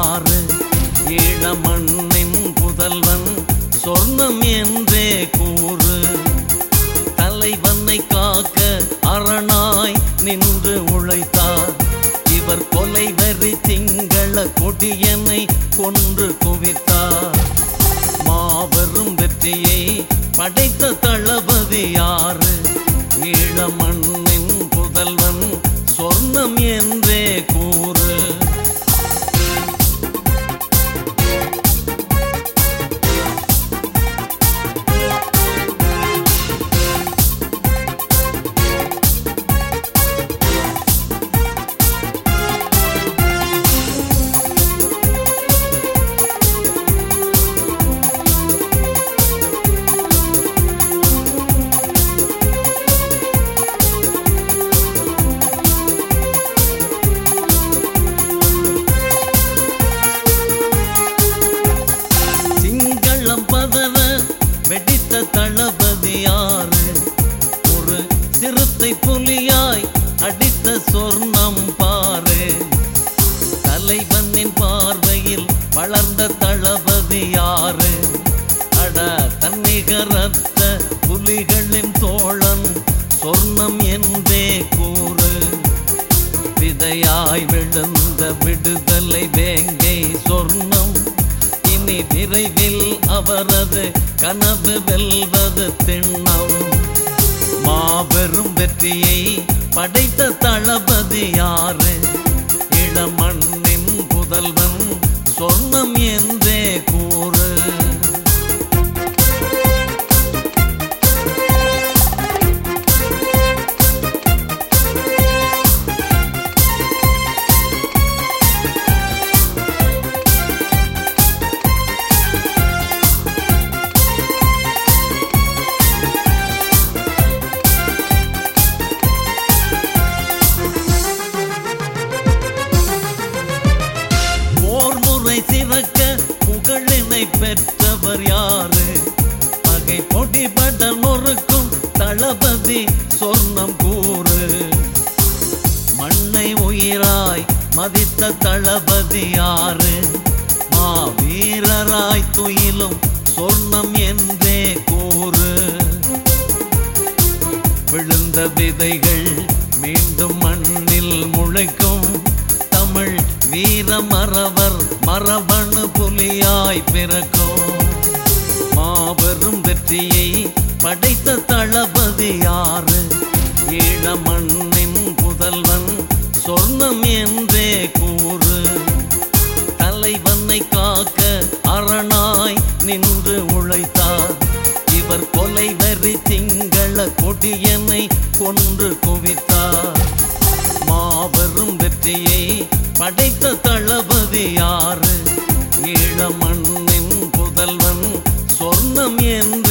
யாரு? ஈழமண்ணின் புதல்வன் சொர்ணம் என்றே கூறு. தலைவனை காக்க அரணாய் நின்று உழைத்தார். இவர் கொலை வெறி திங்கள கொடியனை கொன்று குவித்தார். மாபெரும் வெற்றியை படைத்த தளபதி யாரு? ஈழமண்ணின் புதல்வன் சொர்ணம் என்றே கூறு. வெடித்த தளபதி யாரு? ஒரு சிறுத்தை புலியாய் அடித்த சொர்ணம் பாரு. தலைவனின் பார்வையில் வளர்ந்த தளபதி யாரு? அட தன்னிகரத்த புலிகளின் தோழன் சொர்ணம் என்றே கூறு. விதையாய் விழுந்த விடுதலை வேங்கை சொர்ணம் இனி விரைவில் அவரது கனவு வெல்வது திண்ணம். மாபெரும் வெற்றியை படைத்த தளபதி யாரு? இளமண்ணின் புதல்வன் சொர்ணம் என்றே கூறு. சிறக்க புகழினை பெற்றவர் யாரு? பகை பொடிபட நொறுக்கும் தளபதி சொர்ணம் கூறு. மண்ணை உயிராய் மதித்த தளபதி யாரு? மாவீரராய் துயிலும் சொர்ணம் என்றே கூறு. விழுந்த விதைகள் மீண்டும் மண்ணில் முளைக்கும். தமிழ் வீர மறவர் மரபணு புலியாய் பிறக்கும். மாபெரும் வெற்றியை படைத்த தளபதி யாரு? ஈழமண்ணின் புதல்வன் சொர்ணம் என்றே கூறு. தலைவனை காக்க அரணாய் நின்று உழைத்தார். இவர் கொலை வெறி திங்கள கொடியனை கொன்று குவித்தார். மாபெரும் வெற்றியை படைத்த தளபதி யாரு? ஈழமண்ணின் புதல்வன் சொர்ணம் என்று